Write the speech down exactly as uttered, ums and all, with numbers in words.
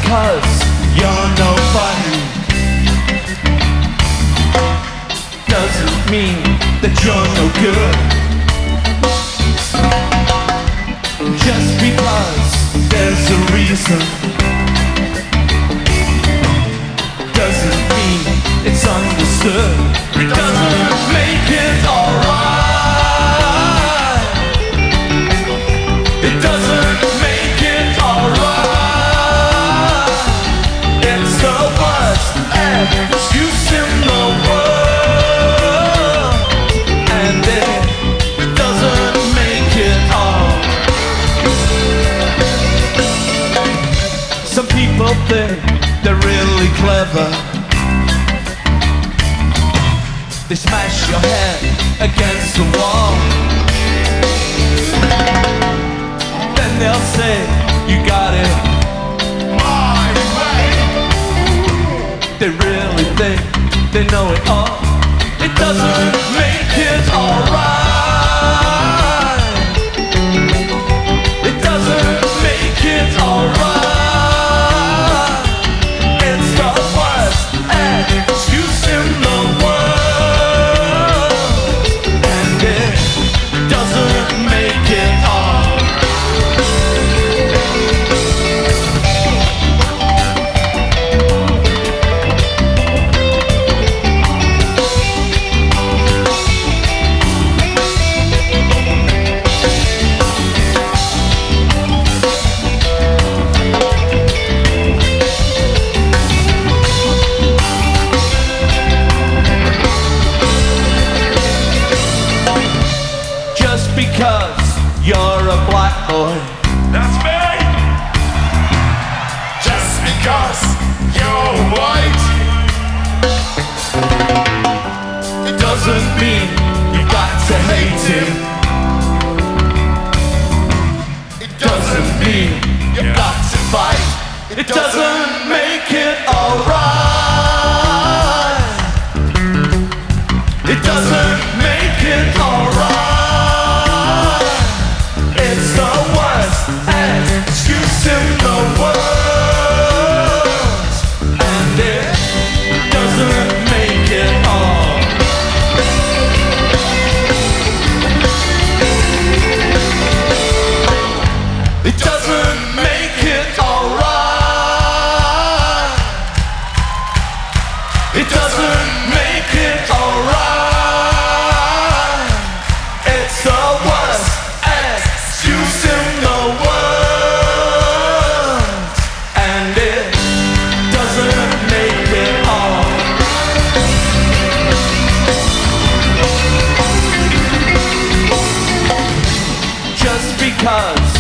because you're nobody doesn't mean that you're no good. Just because there's a reason doesn't mean it's understood. It doesn't make it alright. It doesn't make it alright. It's the worst excuse in the world, and it doesn't make it all. Some people think they're really clever. They smash your head against the wall. Then they'll say, you got it my way. They really think they know it all. It doesn't make it alright. It doesn't make it alright. It's the worst excuse in the world, and it doesn't make it all. Just because you're a black boy, That's me! Just because you're white, it doesn't mean you got to hate him. It doesn't mean you got to fight. It doesn't make it alright. It doesn't make it alright. It's the worst excuse in the world, and it doesn't make it all. It doesn't make it alright. It doesn't make it alright. It's the worst excuse in the world, and it doesn't make it all. Just because